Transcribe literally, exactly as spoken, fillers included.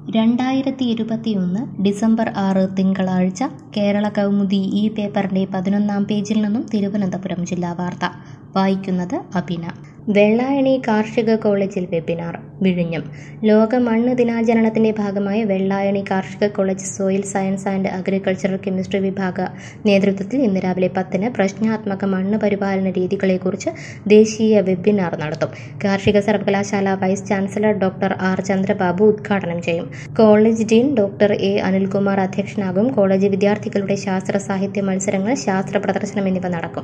രണ്ടായിരത്തി ഇരുപത്തിയൊന്ന് ഡിസംബർ ആറ് തിങ്കളാഴ്ച കേരള കൗമുദി ഈ പേപ്പറിന്റെ പതിനൊന്നാം പേജിൽ നിന്നും തിരുവനന്തപുരം ജില്ലാ വാർത്ത വായിക്കുന്നത് അഭിന. വെള്ളായണി കാർഷിക കോളേജിൽ വെബിനാർ വിഴിഞ്ഞം. ലോക മണ്ണ് ദിനാചരണത്തിന്റെ ഭാഗമായി വെള്ളായണി കാർഷിക college soil science and agricultural chemistry വിഭാഗ നേതൃത്വത്തിൽ ഇന്ന് രാവിലെ പത്തിന് പ്രശ്നാത്മക മണ്ണ് പരിപാലന രീതികളെക്കുറിച്ച് ദേശീയ വെബിനാർ നടത്തും. കാർഷിക സർവകലാശാല vice chancellor doctor R Chandrababu ഉദ്ഘാടനം ചെയ്യും. College dean doctor A Anilkumar അധ്യക്ഷനാകും. കോളേജ് വിദ്യാർത്ഥികളുടെ ശാസ്ത്ര സാഹിത്യ മത്സരങ്ങൾ, ശാസ്ത്ര പ്രദർശനം എന്നിവ നടക്കും.